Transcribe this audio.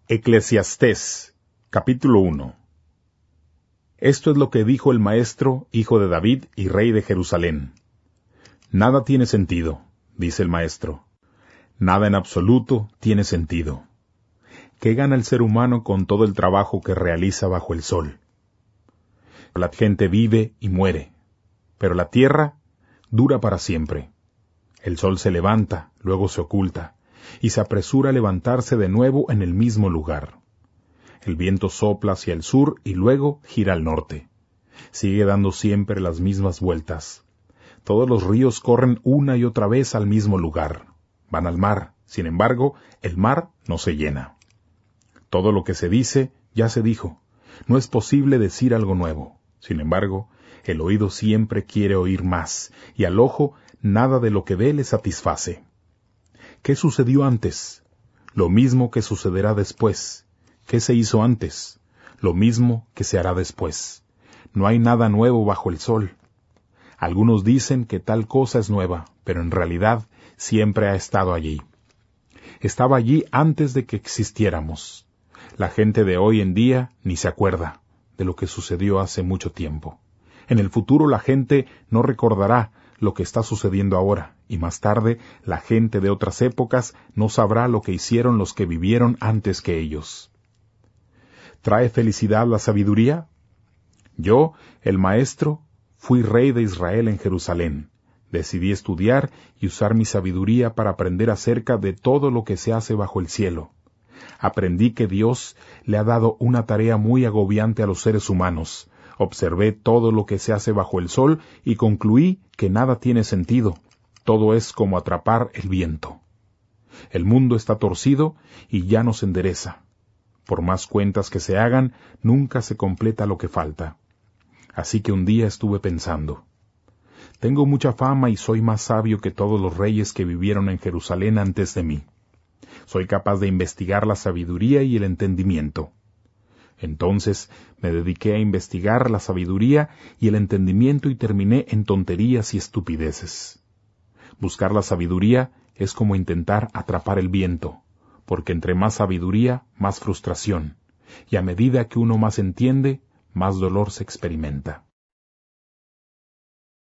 Eclesiastés, capítulo 1. Esto es lo que dijo el maestro, hijo de David y rey de Jerusalén. Nada tiene sentido, dice el maestro. Nada en absoluto tiene sentido. ¿Qué gana el ser humano con todo el trabajo que realiza bajo el sol? La gente vive y muere, pero la tierra dura para siempre. El sol se levanta, luego se oculta, y se apresura a levantarse de nuevo en el mismo lugar. El viento sopla hacia el sur y luego gira al norte. Sigue dando siempre las mismas vueltas. Todos los ríos corren una y otra vez al mismo lugar. Van al mar, sin embargo, el mar no se llena. Todo lo que se dice, ya se dijo. No es posible decir algo nuevo. Sin embargo, el oído siempre quiere oír más, y al ojo nada de lo que ve le satisface. ¿Qué sucedió antes? Lo mismo que sucederá después. ¿Qué se hizo antes? Lo mismo que se hará después. No hay nada nuevo bajo el sol. Algunos dicen que tal cosa es nueva, pero en realidad siempre ha estado allí. Estaba allí antes de que existiéramos. La gente de hoy en día ni se acuerda de lo que sucedió hace mucho tiempo. En el futuro la gente no recordará lo que está sucediendo ahora, y más tarde la gente de otras épocas no sabrá lo que hicieron los que vivieron antes que ellos. ¿Trae felicidad la sabiduría? Yo, el maestro, fui rey de Israel en Jerusalén. Decidí estudiar y usar mi sabiduría para aprender acerca de todo lo que se hace bajo el cielo. Aprendí que Dios le ha dado una tarea muy agobiante a los seres humanos. Observé todo lo que se hace bajo el sol y concluí que nada tiene sentido. Todo es como atrapar el viento. El mundo está torcido y ya no se endereza. Por más cuentas que se hagan, nunca se completa lo que falta. Así que un día estuve pensando, tengo mucha fama y soy más sabio que todos los reyes que vivieron en Jerusalén antes de mí. Soy capaz de investigar la sabiduría y el entendimiento. Entonces me dediqué a investigar la sabiduría y el entendimiento y terminé en tonterías y estupideces. Buscar la sabiduría es como intentar atrapar el viento, porque entre más sabiduría, más frustración, y a medida que uno más entiende, más dolor se experimenta.